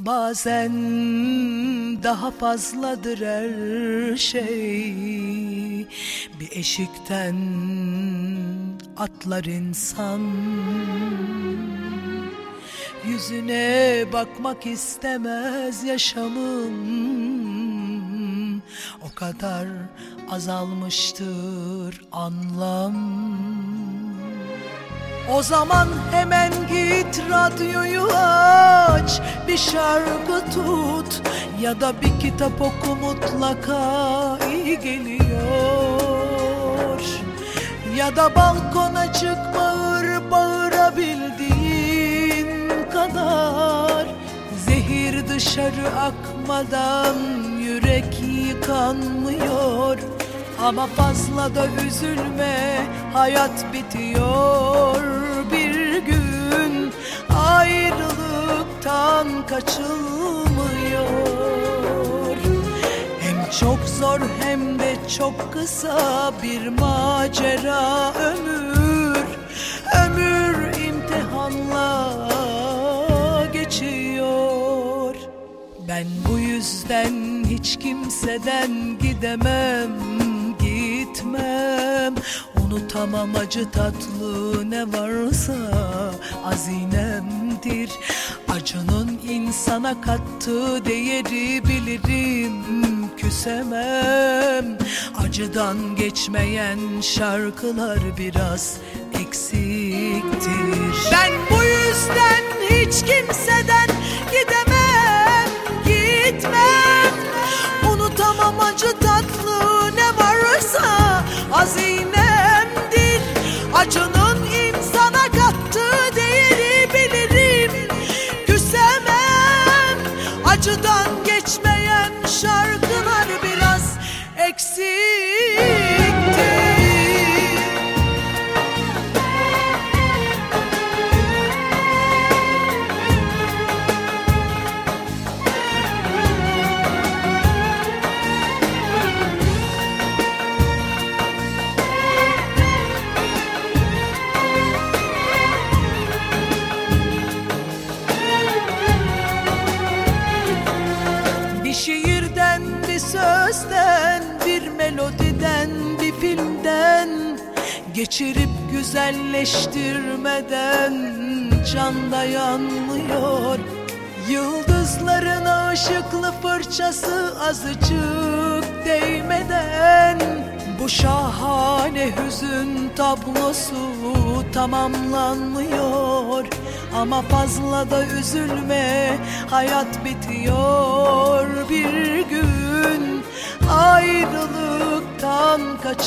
Bazen daha fazladır her şey. Bir eşikten atlar insan, yüzüne bakmak istemez yaşamın. O kadar azalmıştır anlam. O zaman hemen git radyoyu aç, bir şarkı tut ya da bir kitap oku, mutlaka iyi geliyor. Ya da balkona çık, bağır bağırabildiğin kadar. Zehir dışarı akmadan yürek yıkanmıyor. Ama fazla da üzülme, hayat bitiyor bir gün. Ayrılıktan kaçılmıyor. Hem çok zor hem de çok kısa bir macera ömür. Ömür imtihanla geçiyor. Ben bu yüzden hiç kimseden gidemem, gitmem. Unutamam acı tatlı, ne varsa hazinemdir. Acının insana kattığı değeri bilirim, küsemem. Acıdan geçmeyen şarkılar biraz eksiktir. Ben bu yüzden hiç kimseden gidemem, gitmem. Unutamam acı tatlı, ne varsa hazinemdir. Acının insana kattığı değeri bilirim, küsemem. Acıdan geçmeyen şarkılar biraz eksiktir. Şiirden, bir sözden, bir melodiden, bir filmden geçirip güzelleştirmeden can dayanmıyor. Yıldızların ışıklı fırçası azıcık değmeden bu şahane hüzün tablosu tamamlanmıyor. Ama fazla da üzülme, hayat bitiyor bir gün. Ayrılıktan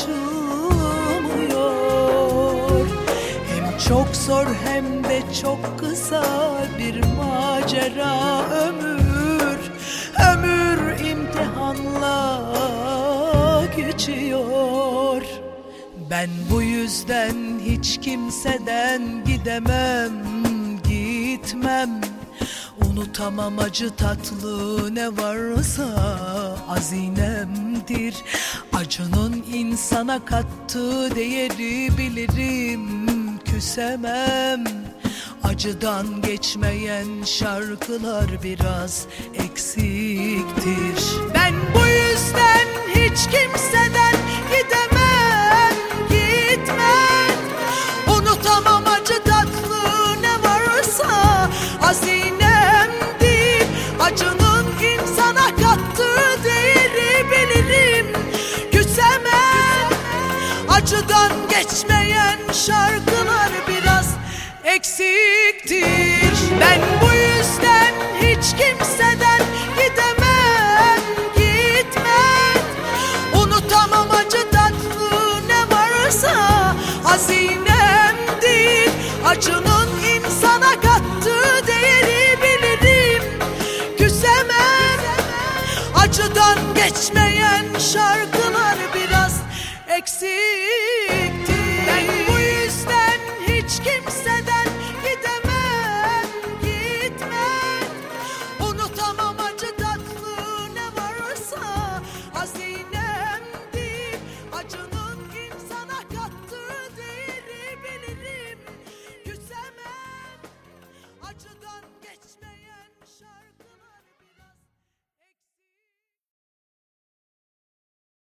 kaçılmıyor. Hem çok zor hem de çok kısa bir macera ömür. Ömür imtihanla geçiyor. Ben bu yüzden hiç kimseden gidemem, gitmem. Unutamam acı tatlı, ne varsa hazinemdir. Acının insana kattığı değeri bilirim, küsemem. Acıdan geçmeyen şarkılar biraz eksiktir. Ben bu yüzden hiç kimseden gidemem, gitmem. Unutamam acı tatlı, ne varsa hazinemdir. Acının insana kattığı değeri bilirim, küsemem. Acıdan geçmeyen şarkılar biraz eksiktir.